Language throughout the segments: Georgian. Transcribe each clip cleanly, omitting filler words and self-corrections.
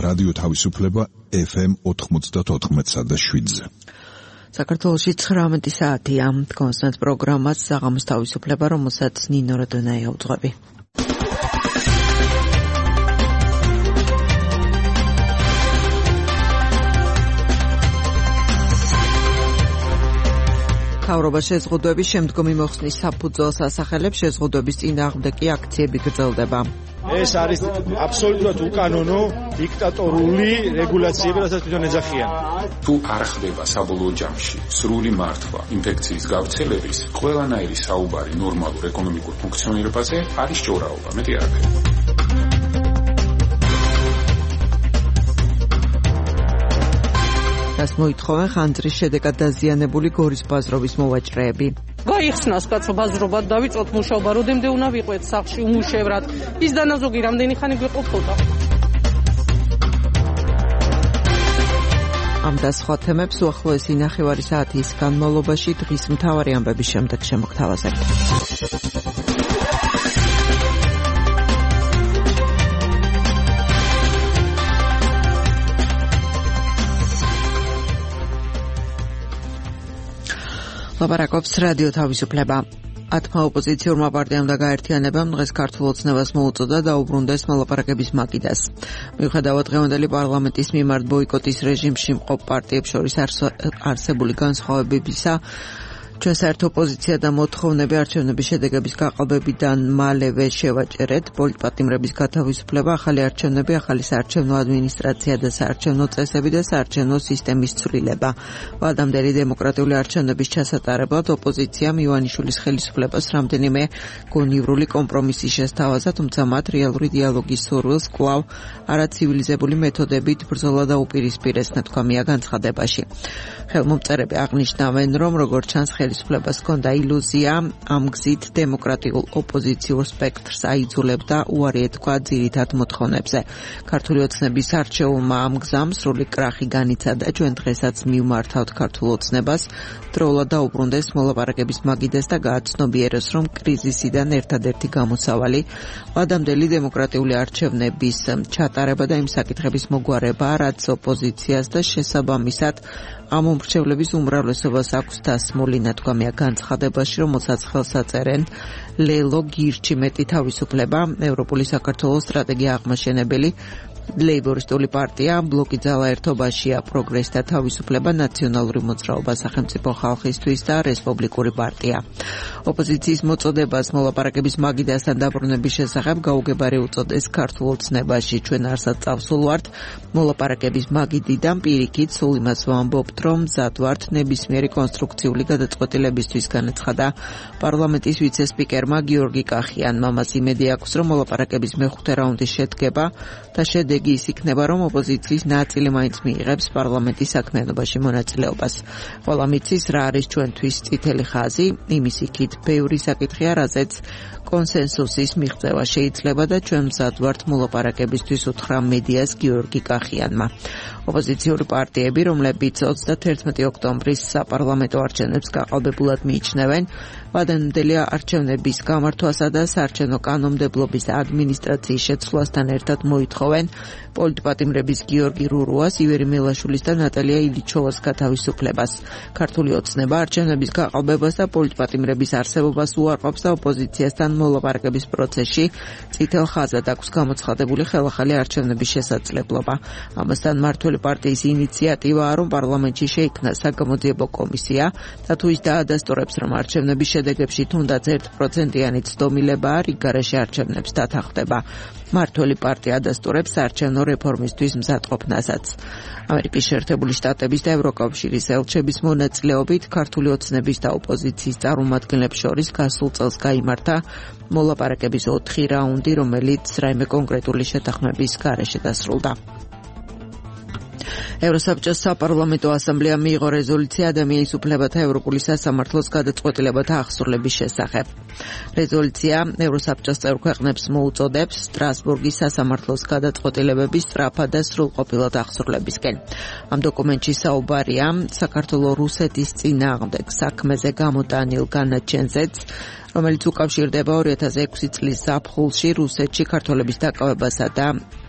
რადიო თავისუფლება FM 94.7-ზე. საქართველოში 19 საათია. კონსტანტ პროგრამას საღამოს თავისუფლება, რომელსაც ნინო როდონაია უძღვები. მთავრობა შეზღუდვების შემდგომი მოხსნის საფუძველს ასახელებს, შეზღუდვების წინააღმდეგი აქციები გრძელდება. ეს არის აბსოლუტურად უკანონო დიქტატორული რეგულაციები, რასაც თვითონ ეძახიან. თუ არ ხდება საბოლოო ჯამში სრული მართვა ინფექციის გავრცელების, ყველანაირი საუბარი ნორმალურ ეკონომიკურ ფუნქციონირებაზე არის ჭორაობა, მეტი არაფერი. რას მოითხოვენ ხანძრის შედეგად დაზიანებული გორის ბაზრობის მოვაჭრეები? გაიხსნას კაცო ბაზრობა, დავიწყოთ მუშაობა, როდემდე უნდა ვიყვეთ სახლში უმუშევრად. ის დანაზოგი რამდენი ხანი გვეყოფოდა. ამ და სხვა თემებს უახლოესი ნახევარი საათის განმავლობაში დღის მთავარი ამბების შემდეგ შემოგთავაზებთ. ლაპარაკობს რადიო თავისუფლება. 10 ოპოზიციურმა პარტიამ და გაერთიანებამ დღეს ქართულ ოცნებას მოუწოდა დაუბრუნდეს მოლაპარაკების მაგიდას. მიუხედავად დღევანდელი პარლამენტის მიმართ ბოიკოტის რეჟიმში მყოფ პარტიებს შორის არსებული განსხვავებებისა, ჩვენ საერთო პოზიცია და მოთხოვნები არჩევნების შედეგების გაყალბებიდან მალევე შევაჭერეთ. პოლიტპატიმრების გათავისუფლება, ახალი არჩევნები, ახალი საარჩევნო ადმინისტრაცია და საარჩევნო წესები და საარჩევნო სისტემის ცვლილება. ვადამდელი დემოკრატიული არჩევნების ჩასატარებლად ოპოზიციამ ივანიშვილის ხელისუფლებას რამდენიმე გონივრული კომპრომისი შესთავაზა, თუმცა მათ რეალური დიალოგის სურვილს კვლავ არაცივილიზებული მეთოდებით ბრძოლა და უპირისპირეს ნათქვამია განცხადებაში. ხელმომწერები აღნიშნავენ, რომ როგორც ჩანს ხელისუფლებას ჰქონდა ილუზია, ამ გზით დემოკრატიულ ოპოზიციურ სპექტრს აიძულებდა უარი ეთქვა ძირითად მოთხოვნებზე. ქართული ოცნების არჩეულმა ამ გზამ სრული კრახი განიცადა. ჩვენ დღესაც მივმართავთ ქართულ ოცნებას, დროულად დაუბრუნდეს მოლაპარაკების მაგიდეს და გააცნობიეროს, რომ კრიზისიდან ერთადერთი გამოსავალი ვადამდელი დემოკრატიული არჩევნების ჩატარება და იმ საკითხების მოგვარება, რაც ოპოზიციას და შესაბამისად ამ უმრჩევლების უმრავლესობას აქვს დასმული ნათქვამია განცხადებაში, რომელსაც ხელს აწერენ ლელო გირჩიმეტი თავისუფლება, ევროპული საქართველოს სტრატეგია აღმაშენებელი, ლეიბორისტული პარტია, ბლოკი ძალა ერთობაშია, პროგრესი და თავისუფლება, ნაციონალური მოძრაობა, სახელმწიფო ხალხისთვის და რესპუბლიკური პარტია. ოპოზიციის მოწოდებას მოლაპარაკების მაგიდასთან დაბრუნების შესახებ გაუგებარი უწოდეს ქართულ ოცნებაში. ჩვენ არსად წავსულ ვართ მოლაპარაკების მაგიდიდან პირიქით, სულ იმას ვამბობთ, რომ მზად ვართ ნებისმიერი კონსტრუქციული გადაწყვეტილებისთვის, განაცხადა პარლამენტის ვიცე-სპიკერმა გიორგი კახიანმა. მას იმედი აქვს, რომ მოლაპარაკების მეხუთე რაუნდის შედგება და შედეგი ის იქნება, რომ ოპოზიციის ნაწილი მაინც მიიღებს პარლამენტის საქმიანობაში მონაწილეობას. ყველა მიცის რა არის ჩვენთვის წითელი ხაზი, იმის იქით ბევრი საკითხია, რაზეც კონსენსუსის მიღწევა შეიძლება და ჩვენ მზად ვართ მოლაპარაკებისთვის, უთხრა მედიას გიორგი კახიანმა. ოპოზიციური პარტიები, რომლებიც 31 ოქტომბრის საპარლამენტო არჩევნებს გაყალბებულად მიიჩნევენ, ვადამდელი არჩევნების გამართვასა და საარჩევნო კანონმდებლობის ადმინისტრაციის შეცვლასთან ერთად მოითხოვენ პოლიტპატიმრების გიორგი რურუას, ივერი მელაშვილის და ნატალია ილიჩოვას გათავისუფლებას. ქართული ოცნება არჩევნების გაყალბებას და პოლიტპატიმრების არსებობას უარყოფს და ოპოზიციასთან მოლაპარაკების პროცესში წითელ ხაზად აქვს გამოცხადებული ხელახალი არჩევნების შესაძლებლობა. ამასთან მართველი პარტიის ინიციატივაა, რომ პარლამენტში შეიქმნა საგამოძიებო კომისია და თუ ის დაადასტურებს, რომ არჩევნების შედეგებში თუნდაც 1%-იანი ცდომილებაა, რიგ გარეშე არჩევნებს დათანხმდება. მართველი პარტია ადასტურებს საარჩევნო რეფორმისთვის მზადყოფნასაც. ამერიკის შეერთებული შტატების და ევროკავშირის ელჩების მონაწილეობით ქართული ოცნების და ოპოზიციის წარმომადგენლებს შორის გასულ წელს გაიმართა მოლაპარაკების 4 რაუნდი, რომელიც რაიმე კონკრეტული შეთანხმების გარეშე დასრულდა. ევროსაბჭოს საპარლამენტო ასამბლეამ მიიღო რეზოლუცია ადამიანის უფლებათა ევროპული სასამართლოს გადაწყვეტილებათა აღსრულების შესახებ. რეზოლუცია ევროსაბჭოს წევრ ქვეყნებს მოუწოდებს სტრასბურგის სასამართლოს გადაწყვეტილებების სწრაფად და სრულყოფილად აღსრულებისკენ. ამ დოკუმენტში საუბარია საქართველოს რუსეთის წინააღმდეგ საქმეზე გამოტანილ განაჩენზეც, რომელიც უკავშირდება 2006 წლის ზაფხულში რუსეთში ქართველების დაკავებასა და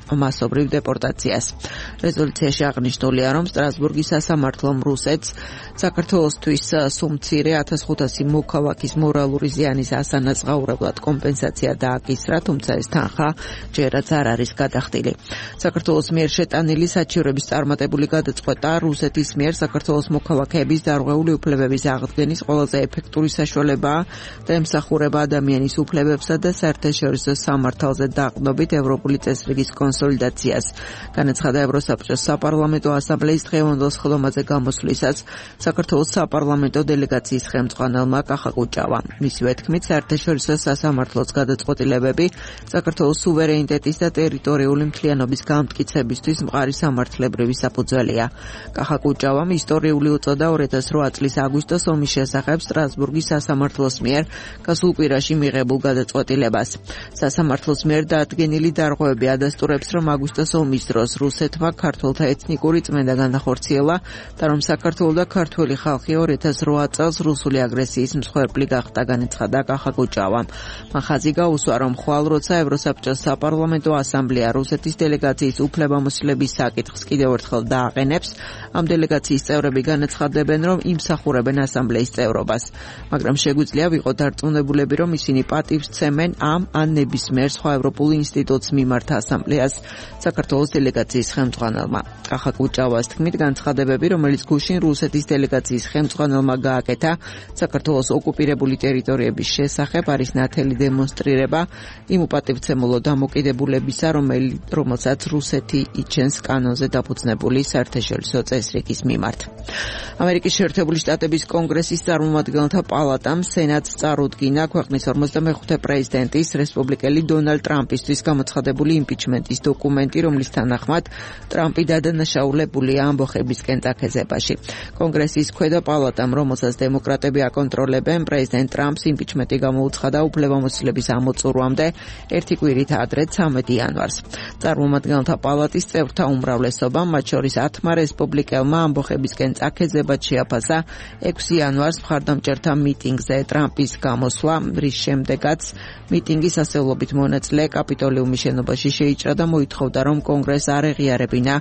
მასობრივ დეპორტაციას. რეზოლუციაში აღნიშნულია, რომ სტრასბურგის სასამართლომ რუსეთს საქართველოსთვის სუმცირე 1500 მოქალაქის მორალური ზიანის ასანაზღაურებლად კომპენსაცია დააკისრა, თუმცა ეს თანხა ჯერაც არ არის გადახდილი. საქართველოს მიერ შეტანილი საჩივრების წარმატებული გადაწყვეტა რუსეთის მიერ საქართველოს მოქალაქეების დარღვეული უფლებების აღდგენის ყველაზე ეფექტური საშუალებაა და ემსახურება ადამიანის უფლებებსა და საერთაშორისო სამართალზე დაყრდნობით ევროპული წესრიგის კონსოლიდაციას. განაცხადა ევროსაბჭოს საპარლამენტო ასამბლეის დღევანდელ სხდომაზე გამოსვლისას საქართველოს საპარლამენტო დელეგაციის ხელმძღვანელმა კახა კუჭავამ. მისივე თქმით, საერთაშორისო სასამართლოს გადაწყვეტილებები საქართველოს სუვერენიტეტის და ტერიტორიული მთლიანობის გამტკიცებისთვის მყარი სამართლებრივი საფუძველია. კახა კუჭავამ ისტორიული უწოდა 2008 წლის აგვისტოს ომის შესახებ სტრასბურგის სასამართლოს მიერ გასულ კვირაში მიღებულ გადაწყვეტილებას. სასამართლოს მიერ დაადგენილი დარღვევები ადასტურებს, რომ აგვისტოს ომის დროს რუსეთმა ქართველთა ეთნიკური წმენდა განახორციელა და რომ საქართველო და ქართველი ხალხი 2008 წელს რუსული აგრესიის მსხვერპლი გახდა, განაცხადა კახა კუჭავამ. მან ხაზი გაუსვა, რომ ხვალ როცა ევროსაბჭოს საპარლამენტო ასამბლეა რუსეთის დელეგაციის უფლებამოსილების საკითხს კიდევ ერთხელ დააყენებს, ამ დელეგაციის წევრები განაცხადებენ, რომ იმსახურებენ ასამბლეის წევრობას. მაგრამ შეგვიძლია ვიყოთ დარწმუნებულები, რომ ისინი პატივს სცემენ ამ ან ნებისმიერ სხვა ევროპულ ინსტიტუტს მიმართ ასამბლეას, საქართველოს დელეგაციის ხელმძღვანელმა. კახა კუჭავას თქმით, განცხადებები, რომელიც გუშინ რუსეთის დელეგაციის ხელმძღვანელმა გააკეთა საქართველოს ოკუპირებული ტერიტორიების შესახებ, არის ნათელი დემონსტრირება იმ უპატივცემულო დამოკიდებულებისა, რომელსაც რუსეთი იჩენს კანონზე დაფუძნებული საერთაშორისო წესრიგის მიმართ. ამერიკის შეერთებული შტატების კონგრესის წარმომადგენელთა პალატამ სენატს წარუდგინა ქვეყნის 55 პრეზიდენტის რესპუბლიკელი დონალდ ტრამპისთვის გამოცხადებული იმპიჩმენტის დოკუმენტი, რომლის თანახმად ტრამპი დადანაშაულებულია ამბოხებისკენ წაქეზებაში. კონგრესის ქვედა პალატამ, რომელსაც დემოკრატები აკონტროლებენ, პრეზიდენტ ტრამპს იმპიჩმენტი გამოუცხადა უფლებამოსილების ამოწურვამდე 1 კვირით ადრე 13 იანვარს. წარმომადგენელთა პალატის წევრთა უმრავლესობა, მათ შორის 10 რესპუბლიკელმა ამბოხებისკენ წაქეზებად შეაფასა 6 იანვარს მხარდამჭერთა მიტინგზე ტრამპის გამოსვლა, რის შემდეგაც მიტინგის ასეულობით მონაწილე კაპიტოლიუმის შენობაში შეიჭრა და მოითხოვდა, რომ კონგრესს არ ეღიარებინა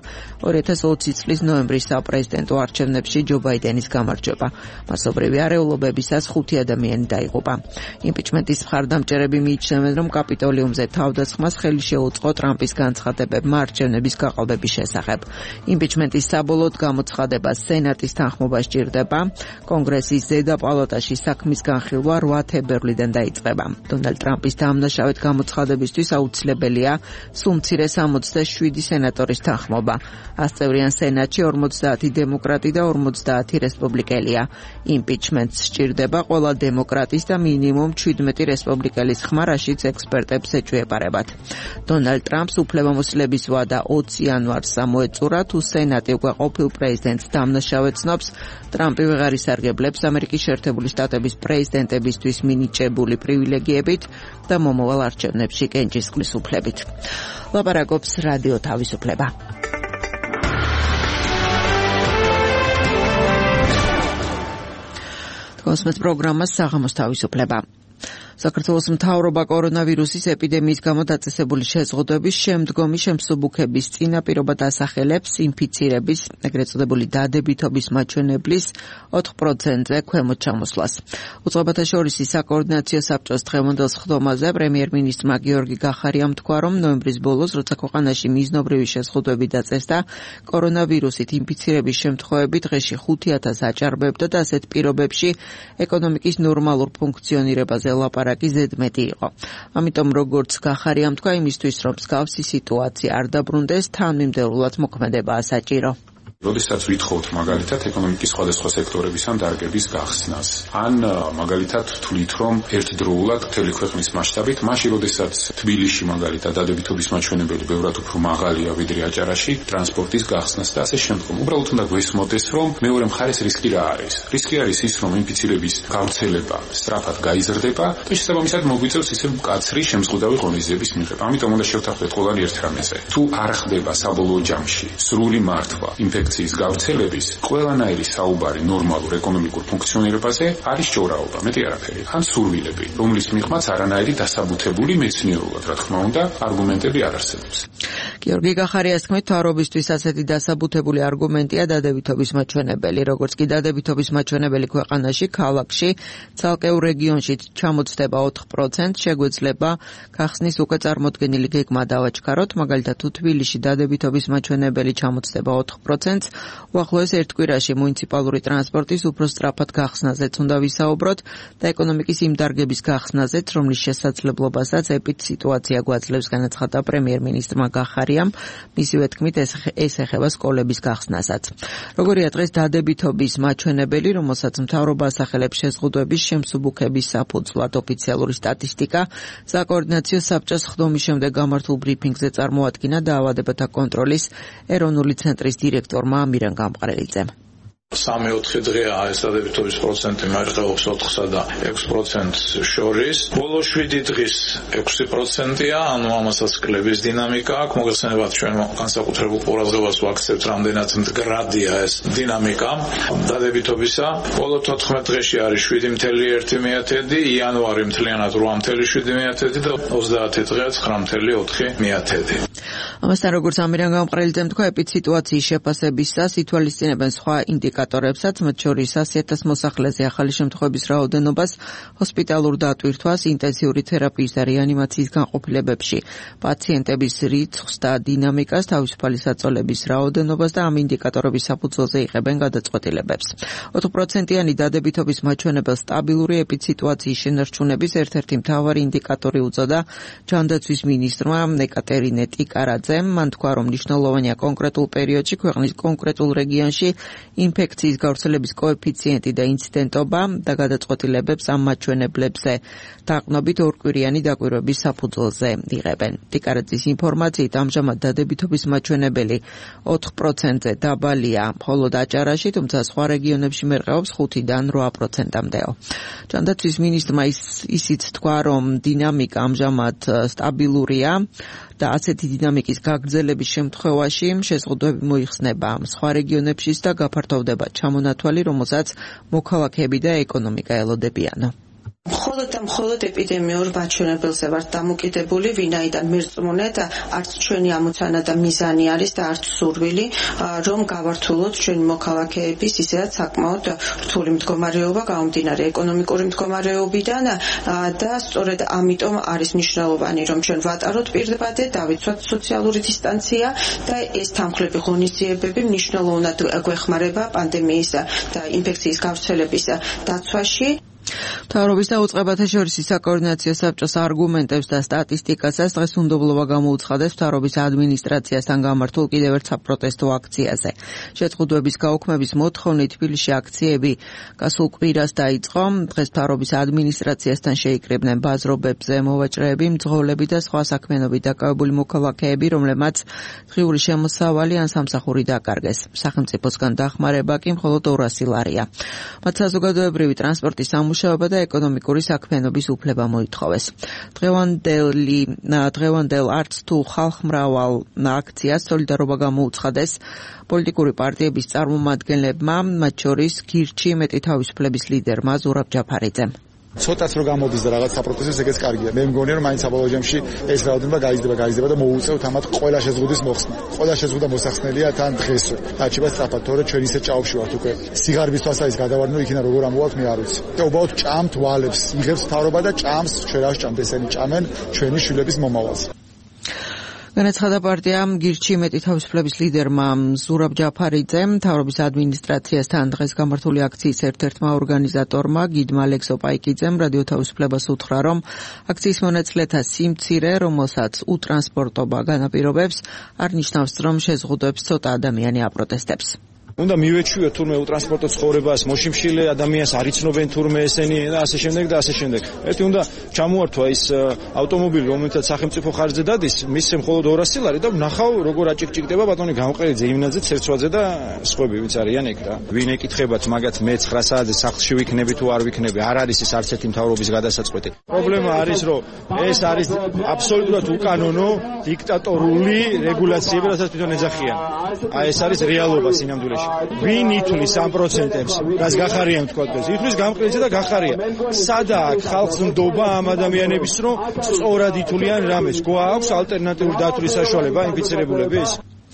2020 წლის ნოემბრის საპრეზიდენტო არჩევნებში ჯო ბაიდენის გამარჯვება. მასობრივი არეულობებისას 5 ადამიანი დაიღუპა. იმპიჩმენტის მხარდამჭერები მიიჩნევენ, რომ კაპიტოლიუმზე თავდასხმას ხელი შეუწყო ტრამპის განცხადებებმა არჩევნების გაყალბების შესახებ. იმპიჩმენტის საბოლოოდ გამოცხადება სენატის თანხმობა სჭირდება. კონგრესის ზედა პალატაში საქმის განხილვა 8 თებერვლიდან დაიწყება. დონალდ ტრამპის დამნაშავედ გამოცხადებისთვის აუცილებელია სუმცირე 67 სენატორის თანხმობა. 100 წევრიან სენატში 50 დემოკრატი და 50 რესპუბლიკელია. იმპიჩმენტს სჭირდება ყველა დემოკრატის და მინიმუმ 17 რესპუბლიკელის ხმა, რაშიც ექსპერტებს ეჭვიებარებათ. დონალდ ტრამპს უფლებამოსილების ვადა 20 იანვარს ამოეწურა, თუ სენატი უკვე ყოფილ პრეზიდენტს დამნაშავედ ცნობს, ტრამპი ვეღარ ისარგებლებს ამერიკის შეერთებული შტატების პრეზიდენტებისთვის მინიჭებული პრივილეგიებით და მომავალ არჩევნებში კენჭისყრის უფლებით. ლაპარაკობს რადიო თავისუფლება. თქოსმეთ პროგრამას საღამოს თავისუფლება. საქართველოს მთავრობა კორონავირუსის ეპიდემიის გამო დაწესებული შეზღუდვების შემდგომი შემსუბუქების წინაპირობად ასახელებს ინფიცირების, ეგრეთ წოდებული დადებითობის მაჩვენებლის 4%-ზე ქვემოთ ჩამოსვლას. უწყებათა შორის საკოორდინაციო საბჭოს დღევანდელ სხდომაზე პრემიერ-მინისტრმა გიორგი გახარიამ თქვა, რომ ნოემბრის ბოლოს, როცა ქვეყანაში მიზნობრივი შეზღუდვები დაწესდა, კორონავირუსით ინფიცირების შემთხვევები დღეში 5000 აჭარბებდა და ასეთ პირობებში ეკონომიკის ნორმალურ ფუნქციონირებაზე ლაპარაკი ზედმეტი იყო. ამიტომ როგორც გახარიამ თქვა, იმისთვის რომ მსგავსი სიტუაცია არ დაბრუნდეს, თანმიმდევრულად მოქმედებაა საჭირო. როდესაც ვითხოვთ მაგალითად ეკონომიკის სხვადასხვა სექტორების ან დარგების გახსნას, ან მაგალითად თვლით, რომ ერთდროულად მთელი ქვეყნის მასშტაბით, მაშინ როდესაც თბილისში მაგალითად დადებითობის მაჩვენებელი ბევრად უფრო მაღალია ვიდრე აჭარაში, ტრანსპორტის გახსნას და ასე შემდგომ. უბრალოდ უნდა გვესმოდეს, რომ მეორე მხარეს რისკი რა არის. რისკი არის ის, რომ ინფიცირების გავრცელება სწრაფად გაიზრდება და შესაბამისად მოგვიწევს ისევ მკაცრი შემზღუდავი ღონისძიების მიღება. ამიტომ უნდა შევთანხმდეთ ყველანი ერთ რამეზე. თუ არ ხდება საბოლოო ჯამში სრული მართვა ინფექციის გავრცელების ყველანაირი საუბარი ნორმალურ ეკონომიკურ ფუნქციონირებაზე არის ჭორაობა, მეტი არაფერი. ან სურვილები, რომლის მიღმაც არანაირი დასაბუთებული მეცნიერულად, რა თქმა უნდა, არგუმენტები არ არსებობს. გიორგი გახარიას თქმით, მთავრობისთვის ასეთი დასაბუთებული არგუმენტია დადებითობის მაჩვენებელი, როგორც კი დადებითობის მაჩვენებელი ქვეყანაში, ქალაქში, ცალკეულ რეგიონში ჩამოცდება 4%, შეგვეძლება გახსნის უკვე წარმოდგენილი გეგმა დავაჩქაროთ, მაგალითად თუ თბილისში დადებითობის მაჩვენებელი ჩამოცდება 4%, უახლოეს ერთ კვირაში მუნიციპალური ტრანსპორტის უფრო სწრაფად გახსნაზეც უნდა ვისაუბროთ და ეკონომიკის იმ დარგების გახსნაზეც, რომლის შესაძლებლობასაც ეპიდ სიტუაცია გვაძლევს, განაცხადა პრემიერ-მინისტრმა გახარიამ, მისივე თქმით ეს ეხება სკოლების გახსნასაც. როგორია დღეს დადებითობის მაჩვენებელი, რომელსაც მთავრობა ასახელებს შეზღუდვების შემსუბუქების საფუძვლად ოფიციალური სტატისტიკა, საკოორდინაციო საბჭოს ხდომის შემდეგ გამართულ ბრიფინგზე წარმოადგინა დაავადებათა კონტროლის ეროვნული ცენტრის დირექტორმა ამირან გამყრელიძემ. 3-4 დღეა ეს დადებითობის პროცენტი მერყეობს 4-სა და 6% შორის. ბოლო 7 დღის 6%-ია, ანუ ამასაც კლების დინამიკა აქვს. მოგეხსენებათ, ჩვენ განსაკუთრებულ ყურადღებას ვაქცევთ, რამდენად მდგრადია ეს დინამიკა დადებითობისა. ბოლო 14 დღეში არის 7.1%, იანვარი მთლიანად 8.7% და 30 დღეა 9.4%. ამასთან, როგორც ამირან გამყრელიძემ თქვა, ეპიდსიტუაციის შეფასებისას ითვალისწინებენ სხვა ინდიკატორებსაც, მათ შორის 100,000 მოსახლეზე ახალი შემთხვევების რაოდენობას, ჰოსპიტალურ დატვირთვას, ინტენსიური თერაპიის და რეანიმაციის განყოფილებებში, პაციენტების რიცხვს და დინამიკას, თავისუფალი საწოლების რაოდენობას და ამ ინდიკატორების საფუძველზე იღებენ გადაწყვეტილებებს. 4%-იანი დადებითობის მაჩვენებელს სტაბილური ეპიდსიტუაციის შენარჩუნების ერთ-ერთი მთავარი ინდიკატორი უწოდა ჯანდაცვის მინისტრმა ეკატერინე ტიკარაძემ. მან თქვა, რომ მნიშვნელოვანია კონკრეტულ პერიოდში ქვეყნის კონკრეტულ რეგიონში ინფექციის გავრცელების კოეფიციენტი და ინციდენტობა და გადაწყვეტილებებს ამ მაჩვენებლებზე დაყნობით ორკვირიანი დაკვირვების საფუძველზე იღებენ. ტიკარაძის ინფორმაციით, ამჟამად დადებითობის მაჩვენებელი 4%-ზე დაბალია მხოლოდ აჭარაში, თუმცა სხვა რეგიონებში მერყეობს 5-დან 8%-მდეო. ჯანდაცვის მინისტრმა ისიც თქვა, რომ დინამიკა ამჟამად სტაბილურია და ასეთი დინამიკის გაგრძელების შემთხვევაში შეზღუდვები მოიხსნება სხვა რეგიონებშიც და გაფართოვდება ჩამონათვალი, რომელსაც მოქალაქეები და ეკონომიკა ელოდებიანო. მხოლოდ ეპიდემიურ მაჩვენებელზე ვართ დამოკიდებული, ვინაიდან მერწმუნე და არც ჩვენი ამოცანა და მიზანი არის და არც სურვილი, რომ გავართულოთ ჩვენი მოქალაქეების ისედაც საკმაოდ რთული მდგომარეობა გამომდინარე ეკონომიკური მდგომარეობიდან და სწორედ ამიტომ არის მნიშვნელოვანი, რომ ჩვენ ვატაროთ პირდაპირ, დავიცვათ სოციალური დისტანცია და ეს თანხლები ღონისძიებები მნიშვნელოვნად გვეხმარება პანდემიის და ინფექციის გავრცელების დაცვაში. მთავრობის დაუწყებათა შორის საკოორდინაციო საბჭოს არგუმენტებს და სტატისტიკასაც დღეს უნდობლობა გამოუცხადეს მთავრობის ადმინისტრაციასთან გამართულ კიდევ ერთ საპროტესტო აქციაზე. შეზღუდვების გაუქმების მოთხოვნით თბილისში აქციები გასულ კვირას დაიწყო. დღეს მთავრობის ადმინისტრაციასთან შეიკრიბნენ ბაზრობებზე მოვაჭრეები, მძღოლები და სხვა საქმიანობით დაკავებული მოქალაქეები, რომლებმაც დღიური შემოსავალი ან სამსახური დაკარგეს. სახელმწიფოსგან დახმარება კი მხოლოდ 200 ლარია. მათ საზოგადოებრივი ტრანსპორტის სამუშაობა და ეკონომიკური საქმიანობის უფლება მოითხოვეს. დღევანდელ არც თუ ხალხმრავალ აქციას სოლიდარობა გამოუცხადეს პოლიტიკური პარტიების წარმომადგენლებმა, მათ შორის გირჩი მეტი თავისუფლების ლიდერმა ზურაბ ჯაფარიძემ. ცოტაც რო გამოდის და რაღაც საპროტესტოს ეგეც კარგია. მე მგონია რომ მაინც საბოლოო ჯამში ეს რაოდენობა გაიზრდება და მოუწევთ ამათ ყველა შეზღუდვის მოხსნა. ყველა შეზღუდვა მოსახსნელია თან დღესო. არჩება სწრაფად, თორე ჩვენ ისე ჭაობში ვართ უკვე. სიგარების თვალსაჩინო გადავარდნო იქიდან როგორ ამოვალთ მე არ ვიცი. და უბრალოდ ჭამთ ვალებს, იღებს მთავრობა და ჭამს, ჩვენ რა ვჭამთ, ესენი ჭამენ ჩვენი შვილების მომავალს. განაცხადა პარტიამ გირჩი მეტი თავისუფლების ლიდერმა ზურაბ ჯაფარიძემ. მთავრობის ადმინისტრაციასთან დღეს გამართული აქციის ერთ-ერთმა ორგანიზატორმა გიდმა ალექსოპაიკიძემ რადიო თავისუფლებას უთხრა, რომ აქციის მონაწილეთა სიმცირე, რომელსაც უტრანსპორტობა განაპირობებს, არ ნიშნავს, რომ შეზღუდვებს ცოტა ადამიანი აპროტესტებს. უნდა მივეჩვიოთ თურმე უტრანსპორტო ცხოვრებას, მოშიმშილე ადამიანს არ იცნობენ თურმე ესენი და ასე შემდეგ და ასე შემდეგ. ერთი უნდა ჩამოართვა ის ავტომობილი, რომელსაც სახელმწიფო ხარჯზე დადის, მისცე მხოლოდ 200 ლარი და ვნახავ როგორ აჭიკჭიკდება ბატონი გამყრელიძე, იმნაძე, ცერცვაძე და სხვები, ვინც არიან ეგ რა. ვინ ეკითხებათ მაგათ მე 9 საათზე სახლში ვიქნები თუ არ ვიქნები, არ არის ეს არც ერთი მთავრობის გადასაწყვეტი. პრობლემა არის, რომ ეს არის აბსოლუტურად უკანონო, დიქტატორული რეგულაციები, რასაც თვითონ ეძახიან. აი ეს არის რეალობა სინამდვილეში. ვინ ითვლის ამ პროცენტებს, რაც გახარია თქვათ ეს. ითვლის გამყრელიძე და გახარია. სადა აქ ხალხს ნდობა ამ ადამიანების, რომ სწორად ითვლიან რამეს. გვაქვს ალტერნატიული დათვლის საშუალება ინფიცირებულების?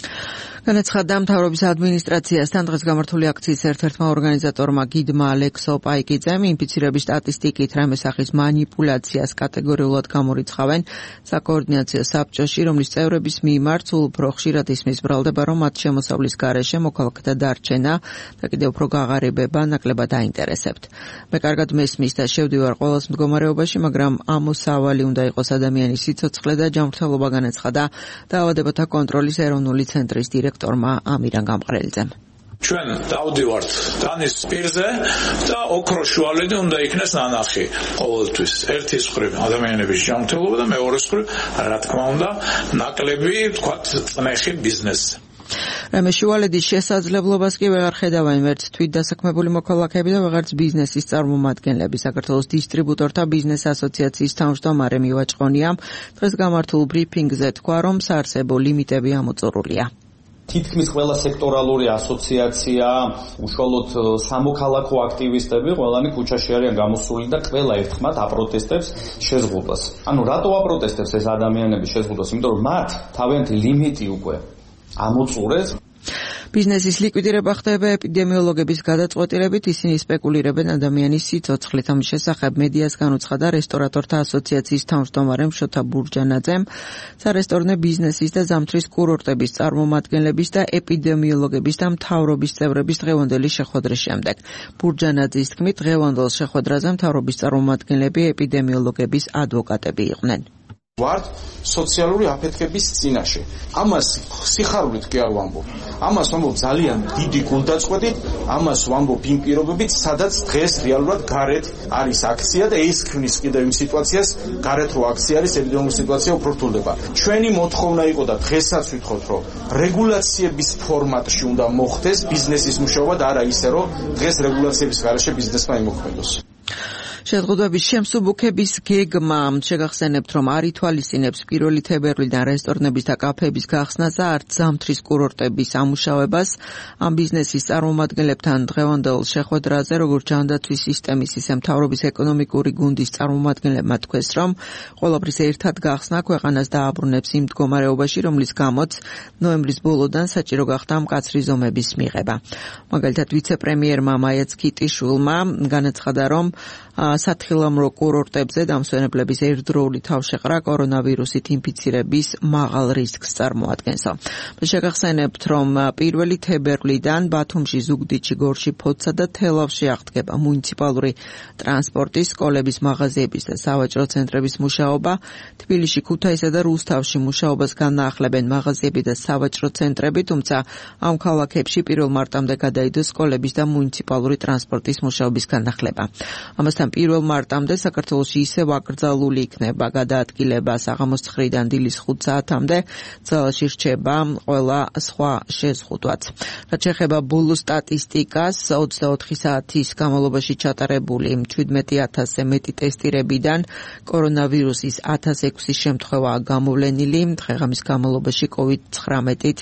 განაცხადა მთავრობის ადმინისტრაციასთან დღეს გამართული აქციის ერთ-ერთმა ორგანიზატორმა გიდმა ალექსო პაიკიძემ ინფიცირების სტატისტიკით რამე სახის манипуляციას კატეგორიულად გამორიცხავენ საკოორდინაციო საბჭოში, რომლის წევრების მიმართ სულ უფრო ხშირად ისმის ბრალდება, რომ მათ შემოსავლის გარეშე მოქალაქეთა დარჩენა და კიდევ უფრო გაღარიბება ნაკლებად აინტერესებთ. მე კარგად მესმის და შევდივარ ყოველს მდგომარეობაში, მაგრამ ამოსავალი უნდა იყოს ადამიანის სიცოცხლე და ჯანმრთელობა, განაცხადა დაავადებათა კონტროლის ეროვნული ცენტრის დირექტორმა ამირან გამყრელიძემ. ჩვენ დავდივართ დანის პირზე და ოქროს შუალედი უნდა იქნეს ნანახი ყოველთვის. ერთის მხრივ ადამიანების ჯანმრთელობა და მეორეს მხრივ, რა თქმა უნდა, ნაკლები, თქვათ, წნეხი ბიზნესი. რამე შუალედის შესაძლებლობას კი ვეღარ ხედავენ ვერც თვითდასაქმებული მოქალაქეები და ვეღარც ბიზნესის წარმომადგენლები. საქართველოს დისტრიბუტორთა ბიზნეს ასოციაციის თავმჯდომარე მივაჭყონიამ დღეს გამართულ ბრიფინგზე თქვა, რომ საარსებო ლიმიტები ამოწურულია. თითქმის ყველა სექტორალური ასოციაცია, უშუალოდ სამოქალაქო აქტივისტები, ყველანი ქუჩაში არიან გამოსული და ყველა ერთხმად აპროტესტებს შეზღუდვას. ანუ რატო აპროტესტებს ეს ადამიანები შეზღუდვას? იმიტომ რომ მათ თავიანთი ლიმიტი უკვე ამოწურეს. ბიზნესის ლიკვიდირება ხდება ეპიდემიოლოგების გადაწყვეტილებით, ისინი სპეკულირებენ ადამიანის სიცოცხლით. ამის შესახებ მედიას განუცხადა რესტორატორთა ასოციაციის თავმჯდომარე შოთა ბურჯანაძემ, სარესტორნე ბიზნესის და ზამთრის კურორტების წარმომადგენლების და ეპიდემიოლოგების და მთავრობის წევრების დღევანდელი შეხვედრის შემდეგ. ბურჯანაძის თქმით, დღევანდელ შეხვედრაზე მთავრობის წარმომადგენლები ეპიდემიოლოგების ადვოკატები იყვნენ. ვართ სოციალური აფეთქების წინაშე. ამას სიხარულით კი არ ვამბობ. ამას ვამბობ ძალიან დიდი გულდაწყვეტით, ამას ვამბობ იმ პირობებით, სადაც დღეს რეალურად გარეთ არის აქცია და ეს ქმნის კიდევ იმ სიტუაციას, გარეთ რო აქცია არის, ეპიდემიოლოგიური სიტუაცია უფრო რთულდება. ჩვენი მოთხოვნა იყო და დღესაც ვითხოვთ, რომ რეგულაციების ფორმატში უნდა მოხდეს ბიზნესის მუშაობა და არა ისე, რომ დღეს რეგულაციების გარეშე ბიზნესმა იმოქმედოს. შეზღუდვების შემსუბუქების გეგმა შეგახსენებთ, რომ არ ითვალისწინებს 1 თებერვლიდან რესტორნების და კაფეების გახსნას და არც ზამთრის კურორტების ამუშავებას. ამ ბიზნესის წარმომადგენლებთან დღევანდელ შეხვედრაზე, როგორც ჯანდაცვის სისტემის, ისე მთავრობის ეკონომიკური გუნდის წარმომადგენლებმა თქვეს, რომ ყველაფრის ერთად გახსნა ქვეყანას დააბრუნებს იმ მდგომარეობაში, რომლის გამოც ნოემბრის ბოლოდან საჭირო გახდა მკაცრი ზომების მიღება. მაგალითად, ვიცე-პრემიერმა მაია ცქიტიშვილმა განაცხადა, რომ სათხილამურო კურორტებზე დამსვენებლების ერთდროული თავშეყრა კორონავირუსით ინფიცირების მაღალ რისკს წარმოადგენს. შეგახსენებთ, რომ 1 თებერვლიდან ბათუმში, ზუგდიდში, გორში, ფოთსა და თელავში აღდგება მუნიციპალური ტრანსპორტის, სკოლების, მაღაზიების და სავაჭრო ცენტრების მუშაობა. თბილისში, ქუთაისსა და რუსთავში მუშაობას განაახლებენ მაღაზიები და სავაჭრო ცენტრები, თუმცა ამ ქალაქებში 1 მარტამდე გადაიდო სკოლების და მუნიციპალური ტრანსპორტის მუშაობის განახლება. ამასთან 1 მარტამდე საქართველოში ისევ აკრძალული იქნება გადაადგილება საღამოს 9-დან დილის 5 საათამდე, ძალაში რჩება ყველა სხვა შეზღუდვაც. რაც შეეხება ბოლო სტატისტიკას, 24 საათის განმავლობაში ჩატარებული 17,000-ზე მეტი ტესტირებიდან კორონავირუსის 1006 შემთხვევაა გამოვლენილი. დღეღამის განმავლობაში COVID-19-ით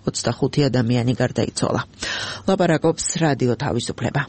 25 ადამიანი გარდაიცვალა. ლაპარაკობს რადიო თავისუფლება.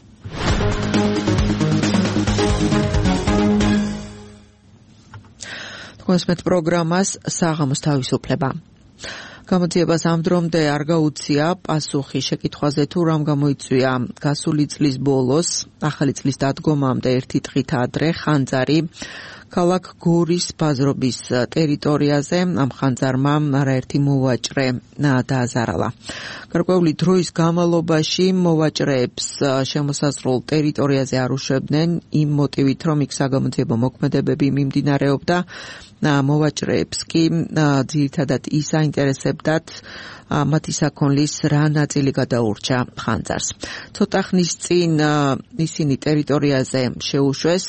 თქვენსმეთ პროგრამას საღამოს თავისუფლება. გამოძიებას ამ დრომდე არ გაუწია პასუხი შეკითხვაზე, თუ რამ გამოიწვია გასული წლის ბოლოს, ახალი წლის დადგომამდე ერთი დღით ადრე ხანძარი ქალაქ გორის ბაზრობის ტერიტორიაზე ამ ხანძარმა არაერთი მოვაჭრე დააზარალა. გარკვეული დროის განმავლობაში მოვაჭრეებს შემოსაზღვრულ ტერიტორიაზე არ უშვებდნენ იმ მოტივით, რომ იქ საგამოძიებო მოქმედებები მიმდინარეობდა. მოვაჭრეებს კი ძირითადად ის აინტერესებდათ მათი საქონლის რა ნაწილი გადაურჩა ხანძარს. ცოტა ხნის წინ ისინი ტერიტორიაზე შეუშვეს.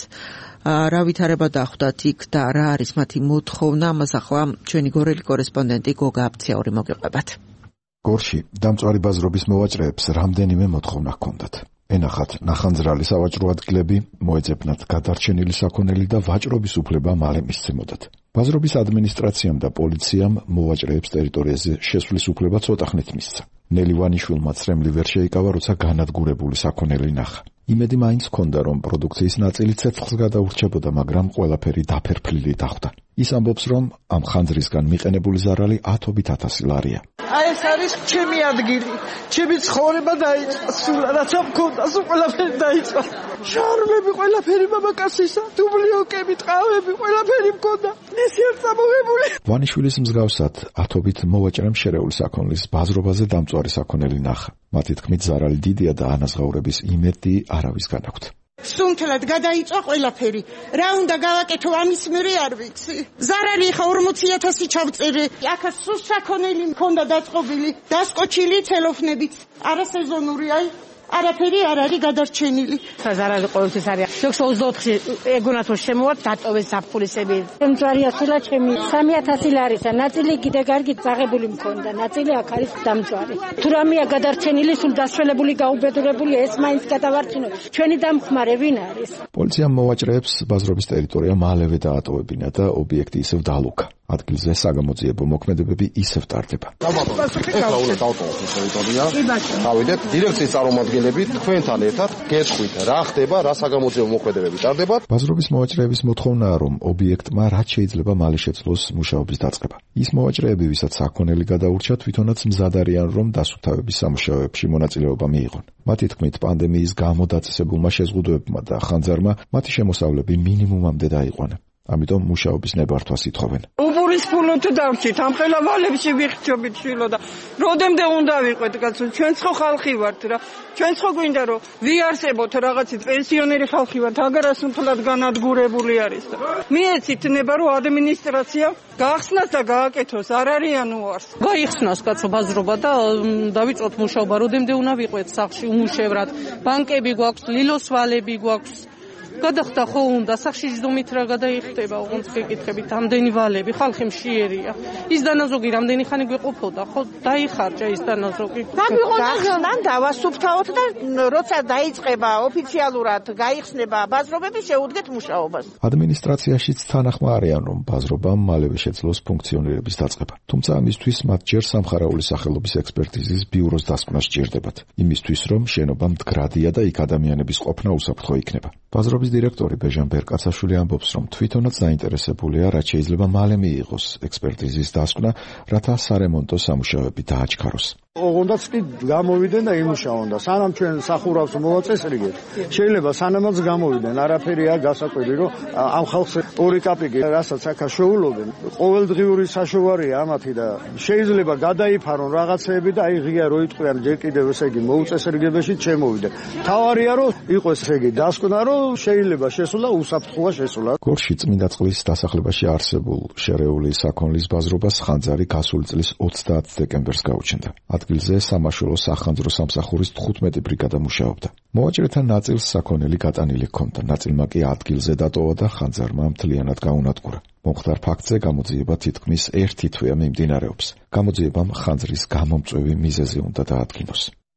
რა ვითარება დახვდათ იქ და რა არის მათი მოთხოვნა, ამას ახლა ჩვენი გორელი კორესპონდენტი გოგა აბციური მოგიყვებათ. გორში დამწვარი ბაზრობის მოვაჭრეებს რამდენიმე მოთხოვნა ჰქონდათ. ენახათ ნახანძრალი სავაჭრო ადგილები, მოეძებნათ გადარჩენილი საქონელი და ვაჭრობის უფლება მალე მისცემოდათ. ბაზრობის ადმინისტრაციამ და პოლიციამ მოვაჭრეებს ტერიტორიაზე შესვლის უფლება ცოტა ხნით მისცა. ნელი ვანიშვილმა ცრემლი ვერ შეიკავა, როცა განადგურებული საქონელი ნახა. იმედი მაინც ჰქონდა, რომ პროდუქციის ნაწილი ცეცხლს გადაურჩებოდა, მაგრამ ყველაფერი დაფერფლილი დახვდა. ის ამბობს, რომ ამ ხანძრისგან მიყენებული ზარალი 10.000 ლარია. აი ეს არის ჩემი ადგილი, ჩემი ცხოვრება დაიწყო, სულ რაცა მქონდა, სულ ყველაფერი დაიწყო. შარლები ყველაფერი მამაკაცისა, დუბლიოკები, ტყავები ყველაფერი მქონდა. ეს ერთ წამოღებული. ვანიშვილის მსგავსად 10-ობით მოვაჭრემ შერეული საქონლის ბაზრობაზე დამწვარი საქონელი ნახა. მათი თქმით, ზარალი დიდია და ანაზღაურების იმედი არავის განაქვთ. სუნთლად გადაიწვა ყველაფერი. რა უნდა გავაკეთო ამის მერე არ ვიცი. ზარალი ხა 40,000 ჩავწერე. აქ სულ საქონელი მქონდა დაწყობილი, დასკოჩილი ცელოფნებით. არასეზონური აი არაფერი არ არის გადარჩენილი. ზარალი ყოველთვის არის. 624-ში ეგონათ რომ შემოვარ დატოვეს საფხულისები. დამწვარია სულა ჩემი 3,000 ლარისა. ნაწილი კიდე კარგი წაღებული მქონდა, ნაწილი აქ არის დამწვარი. თუ რამეა გადარჩენილი, სულ დასრულებული, გაუბედურებული, ეს მაინც გადავარჩინო. ჩვენი დამხმარე ვინ არის? პოლიციამ მოვაჭრეებს ბაზრობის ტერიტორია მალევე დაატოვებინა და ობიექტი ისევ დალუქა. ადგილზე საგამოძიებო მოქმედებები ისევ ტარდება. ეხლა უნდა დავტოვოთ ეს ტერიტორია. გავიდეთ დირექციის წარმომადგენლები თქვენთან ერთად გესხვით რა ხდება, რა საგამოძიებო მოქმედებები ტარდება. ბაზრობის მოვაჭრეების მოთხოვნაა, რომ ობიექტმა რაც შეიძლება მალე შეძლოს მუშაობის დაწყება. ის მოვაჭრეები, ვისაც საქონელი გადაურჩა, თვითონაც მზად არიან, რომ დასუფთავების სამუშაოებში მონაწილეობა მიიღონ. მათი თქმით, პანდემიის გამო დაწესებულმა შეზღუდვებმა და ხანძარმა მათი შემოსავლები მინიმუმამდე დაიყვანა. ამიტომ მუშაობის ნებართვას ითხოვენ. უბურის ფულო თუ დავრჩით, ამ ხელა ვალებში ვიხჩობით შვილო და როდემდე უნდა ვიყვეთ, კაცო, ჩვენც ხო ხალხი ვართ რა. ჩვენც ხო გვინდა რომ ვიარსებოთ რაღაცით, პენსიონერი ხალხი ვართ, აგარას მთლად განადგურებული არის და მიეცით ნება რომ ადმინისტრაცია გახსნას და გააკეთოს, არ არიან უარს. გაიხსნას კაცო ბაზრობა და დავიწყოთ მუშაობა, როდემდე უნდა ვიყვეთ სახლში უმუშევრად. ბანკები გვაქვს, ლილოსვალები გვაქვს. გადახდა ხო უნდა სახში ჯდომით რა გადაიხდება, ოღონდ გეკითხებით, ამდენი ვალები, ხალხი მშიერია. ის დანაზოგი რამდენი ხანი გვეყოფოდა, ხო დაიხარჯა ის დანაზოგი. გახსნან დავასუფთავოთ და როცა დაიწყება ოფიციალურად გაიხსნება ბაზრობები, შეუდგეთ მუშაობას. ადმინისტრაციაშიც თანახმა არიან, რომ ბაზრობამ მალევე შეძლოს ფუნქციონირების დაწყება. თუმცა ამისთვის მათ ჯერ სამხარაული სახელობის ექსპერტიზის ბიუროს დასკვნა სჭირდებათ. იმისთვის, რომ შენობა მდგრადია და იქ ადამიანების ყოფნა უსაფრთხო იქნება. ბაზრობის დირექტორი ბეჟან ბერკაცაშვილი ამბობს, რომ თვითონაც заინტერესებულია, რაც შეიძლება მალე მიიღოს ექსპერტიზის დასკვნა, რათა სარემონტო სამუშაოები დააჩქაროს. ოღონდაც კი გამოვიდნენ და იმუშაონ და სანამ ჩვენ სახურავს მოვაწესრიგეთ, შეიძლება სანამაც გამოვიდნენ, არაფერი არ გასაკვირი, რომ ამ ხალხს ორი კაპიკი რასაც აქა შეულობენ, ყოველდღიური საშოვარია ამათი და შეიძლება გადაიფარონ რაღაცეები და აი ღია რო იტყვიან ჯერ კიდევ ესე იგი მოუწესრიგებაში ჩემოვიდნენ. თავარია რომ იყოს ესე იგი დასკვნა, რომ შეიძლება შესულა უსაფრთხოა შესულა. გორში წმინდა წყლის დასახლებაში არსებულ შერეული საქონლის ბაზრობას ხანძარი გასული წლის 30 დეკემბერს გაუჩნდა. ადგილზე სამაშველო სახანძრო სამსახურის 15 ბრიგადა მუშაობდა. მოვაჭრეთა ნაწილს საქონელი გატანილი ჰქონდა, ნაწილმა კი ადგილზე დატოვა და ხანძარმა მთლიანად გაუნადგურა. მომხდარ ფაქტზე გამოძიება თითქმის 1 თვეა მიმდინარეობს. გამოძიებამ ხანძრის გამომწვევი მიზეზი უნდა დაადგინოს.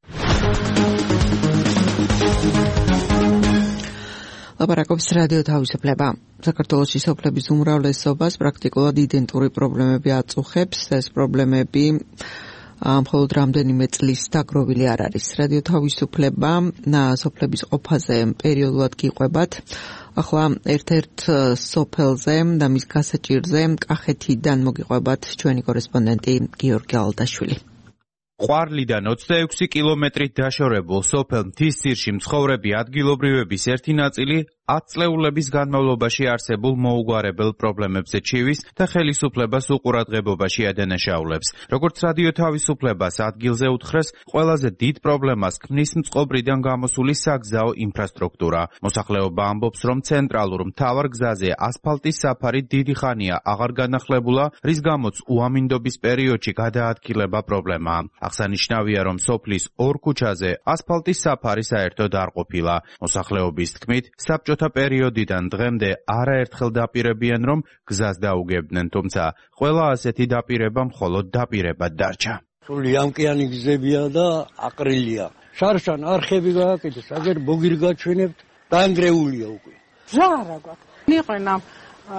ლაპარაკობს რადიო თავისუფლება. საქართველოში სოფლების უმრავლესობას პრაქტიკულად იდენტური პრობლემები აწუხებს. ეს პრობლემები მხოლოდ რამდენიმე წლის დაგროვილი არ არის. რადიო თავისუფლება სოფლების ყოფაზე პერიოდულად გიყვებათ. ახლა ერთ-ერთ სოფელზე და მის გასაჭირზე კახეთიდან მოგიყვებათ ჩვენი კორესპონდენტი გიორგი ალდაშვილი. ყვარლიდან 26 კილომეტრით დაშორებულ სოფელ მთისძირში მცხოვრები ადგილობრივების ერთი ნაწილი 10 წლეულების განმავლობაში არსებულ მოუგვარებელ პრობლემებზე ჩივის და ხელისუფლებას უყურადღებობაში ადანაშაულებს. როგორც რადიო თავისუფლებას ადგილზე უთხრეს, ყველაზე დიდ პრობლემას ქმნის მწყობრიდან გამოსული საგზაო ინფრასტრუქტურა. მოსახლეობა ამბობს, რომ ცენტრალურ მთავარ გზაზე ასფალტის საფარი დიდი ხანია აღარ განახლებულა, რის გამოც უამინდობის პერიოდში გადაადგილება პრობლემაა. აღსანიშნავია, რომ სოფლის ორ ქუჩაზე ასფალტის საფარი საერთოდ არ ყოფილა. მოსახლეობის თქმით, საბჭოთა პერიოდიდან დღემდე არაერთხელ დაპირებიან, რომ გზას დაუგებდნენ, თუმცა ყველა ასეთი დაპირება მხოლოდ დაპირებად დარჩა. სული ამკიანი გზებია და აყრილია. შარშან არხები გააკეთეს, აგერ ბოგირი გაჩვენებთ, დაანგრეულია უკვე. რა გვაქვს? მიყენ ამ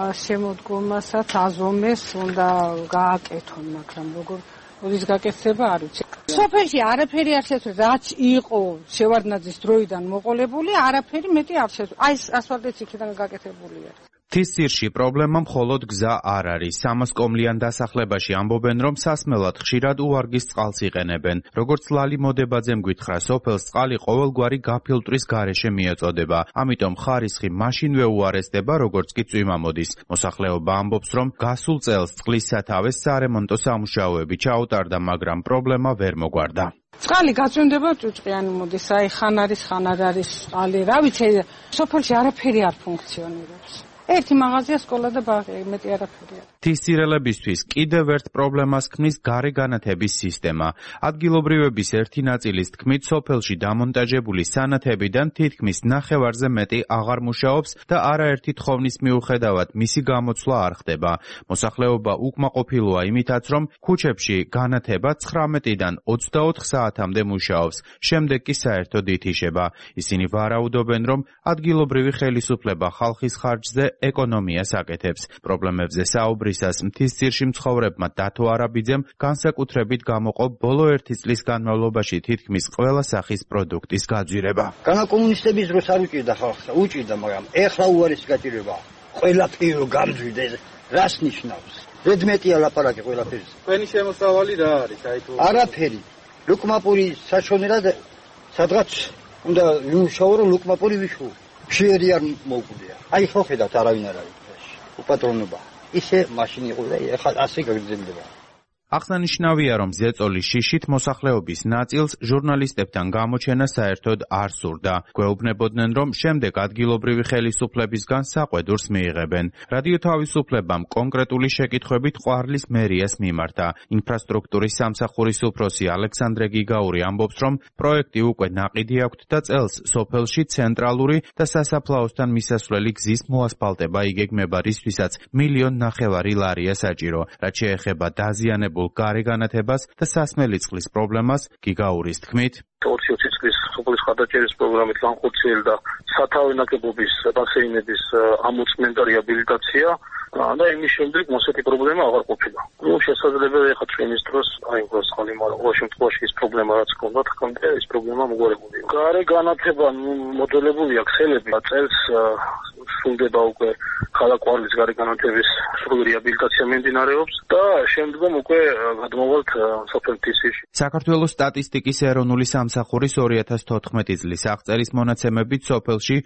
შემოდგომასაც აზომეს უნდა გააკეთონ, მაგრამ როგორ ის გაკეთება არ ვიცი. სოფელში არაფერი არ შეცვლის, რაც იყო შევარდნაძის დროიდან მოყოლებული, არაფერი მეტი არ შეცვლის. აი ასფალტიც იქიდან გაკეთებულია. თისძირში პრობლემა მხოლოდ გზა არ არის. 300 კომლიან დასახლებაში ამბობენ, რომ სასმელად ხშირად უვარგის წყალს იყენებენ. როგორც ლალი მოდებაძემ გითხრა, სოფელს წყალი ყოველგვარი გაფილტვის გარეშე მიეწოდება. ამიტომ ხარისხი მაშინვე უარესდება, როგორც კი წვიმა მოდის. მოსახლეობა ამბობს, რომ გასულ წელს წყლის სათავეს სარემონტო სამუშაოები ჩაუტარდა, მაგრამ პრობლემა ვერ მოგვარდა. წყალი გაწვენდება ჭუჭყიანი მოდის, აი ხან არის, ხან არ არის წყალი. რა ვიცი, სოფელში არაფერი არ ფუნქციონირებს. ერთი მაღაზია, სკოლა და ბაღი, მეტი არაფერია. თისძირელებისთვის კიდევ ერთ პრობლემას ქმნის გარე განათების სისტემა. ადგილობრივების ერთი ნაწილის თქმით, სოფელში დამონტაჟებული სანათებიდან თითქმის ნახევარზე მეტი აღარ მუშაობს და არაერთი თხოვნის მიუხედავად მისი გამოცვლა არ ხდება. მოსახლეობა უკმაყოფილოა იმითაც, რომ ქუჩებში განათება 19-დან 24 საათამდე მუშაობს, შემდეგ კი საერთოდ ითიშება. ისინი ვარაუდობენ, რომ ადგილობრივი ხელისუფლება ხალხის ხარჯზე ეკონომიას აკეთებს. პრობლემებზე საუბრისას მთისძირში მცხოვრებმა დათო არაბიძემ განსაკუთრებით გამოყო ბოლო 1 წლის განმავლობაში თითქმის ყველა სახის პროდუქტის გაძვირება. განაკომუნისტების დროს არ უჭირდა ხალხს, უჭირდა, მაგრამ ეხლა უარესი გაჭირება. ყველაფერი რომ გამძვირდა, რას ნიშნავს? ზედმეტია ლაპარაკი ყველაფერზე. თქვენი შემოსავალი რა არის? აი თუ არაფერი. ლუკმაპური საჩვენერად სადღაც უნდა იმუშაო, რომ ლუკმაპური ვიშო. შეერი არ მოუკვდია. აი ხო ხედავთ, არავინ არ არის. უპატრონობა. ისე მაშინ იყო და ეხლა ასე გაგრძელდება. აღსანიშნავია, რომ ზეწოლის შიშით მოსახლეობის ნაწილს ჟურნალისტებთან გამოჩენა საერთოდ არ სურდა. გვეუბნებოდნენ, რომ შემდეგ ადგილობრივი ხელისუფლებისგან საყვედურს მიიღებენ. რადიო თავისუფლებამ კონკრეტული შეკითხვებით ყვარლის მერიას მიმართა. ინფრასტრუქტურის სამსახურის უფროსი ალექსანდრე გიგაური ამბობს, რომ პროექტი უკვე ნაყიდი აქვთ და წელს სოფელში ცენტრალური და სასაფლაოსთან მისასვლელი გზის მოასფალტება იგეგმება, რისთვისაც 1,5 მილიონი ლარია საჭირო. რაც შეეხება დაზიანებულ გარე განათებას და სასმელი წყლის პრობლემას, გიგაურის თქმით, 2020 წლის სოფლის ხარდაჭერის პროგრამით განხორციელდა სათავე ნაკებობის ბასეინების ამოწმენდა რეაბილიტაცია და იმის შემდეგ მოსეთი პრობლემა აღარ ყოფილა. შესაძლებელია ხა ჩვენის დროს აი გასხალი, მაგრამ ყოველ შემთხვევაში ის პრობლემა რაც ჰქონდა, თქონდა ის პრობლემა მოგვარებული. გარე განათება მოდელებულია ქსელები, წელს სრულდება უკვე ქალაქ ყვარლის გარე განათების სრული რეაბილიტაცია მიმდინარეობს და შემდგომ უკვე გადმოვალთ სოფელ თისძირში. საქართველოს სტატისტიკის ეროვნული სამსახურის 2014 წლის აღწერის მონაცემებით სოფელში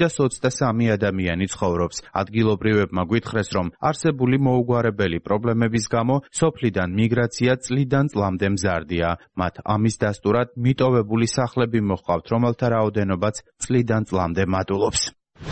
723 ადამიანი ცხოვრობს. ადგილობრივებმა გვითხრეს, რომ არსებული მოუგვარებელი პრობლემების გამო სოფლიდან მიგრაცია წლიდან წლამდე მზარდია. მათ ამის დასტურად მიტოვებული სახლები მოჰყავთ, რომელთა რაოდენობაც წლიდან წლამდე მატულობს.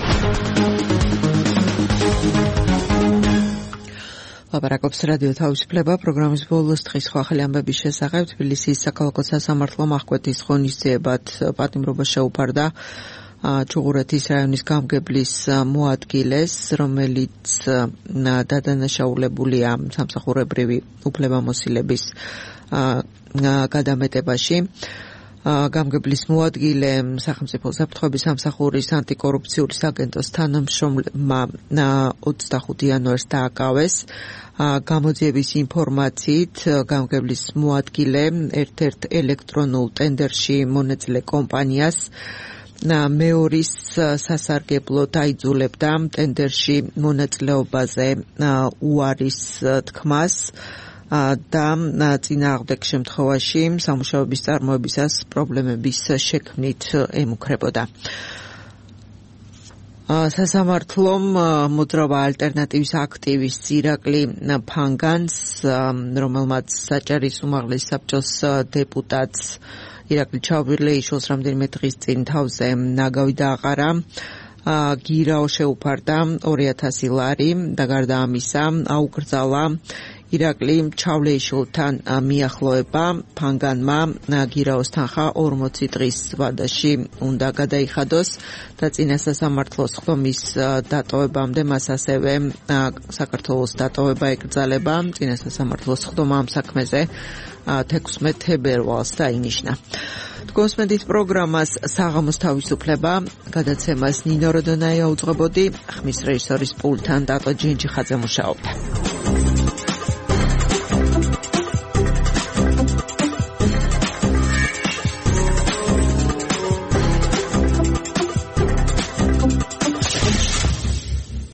ლაპარაკობს რადიო თავისუფლება პროგრამის ბოლოს დღის ახალი ამბების შესახებ. თბილისის საქალაქო სასამართლომ აღკვეთის ღონისძიებად პატიმრობა შეუფარდა ჩუღურეთის რაიონის გამგებლის მოადგილეს, რომელიც დადანაშაულებულია სამსახურებრივი უფლებამოსილების გადამეტებაში. გამგებლის მოადგილე სახელმწიფო საფრთხების სამსახურის ანტიკორუფციული საგენტოს თანამშრომლებმა 25 იანვარს დააკავეს. გამოძიების ინფორმაციით გამგებლის მოადგილე ერთ-ერთ ელექტრონულ ტენდერში მონაწილე კომპანიას მეორის სასარგებლოდ აიძულებდა ტენდერში მონაწილეობაზე უარის თქმას და წინააღმდეგ შემთხვევაში სამუშაოების წარმოებისას პრობლემების შექმნით ემუქრებოდა. სასამართლომ მოძრავა ალტერნატივის აქტივის ირაკლი ფანგანს, რომელმაც საჭარის უმაღლეს საბჭოს დეპუტატს ირაკლი ჩაუბრიაშვილს რამდენიმე დღის წინ თავზე ნაგავი დააყარა. გირაო შეუფარდა 2000 ლარი და გარდა ამისა აუკრძალა ირაკლი ჩავლეიშვილთან მიახლოება. ფანგანმა გირაოს თანხა 40 დღის ვადაში უნდა გადაიხადოს და წინა სასამართლოს ხდომის დატოვებამდე მას ასევე საქართველოს დატოვება ეკრძალება. წინა სასამართლოს ხდომა ამ საქმეზე 16 თებერვალს დაინიშნა. გოსმედით პროგრამას საღამოს თავისუფლება გადაცემას ნინო როდონაია უძღვებოდი, ხმის რეჟისორის პულტთან დატო ჯინჯიხაძე მუშაობდა.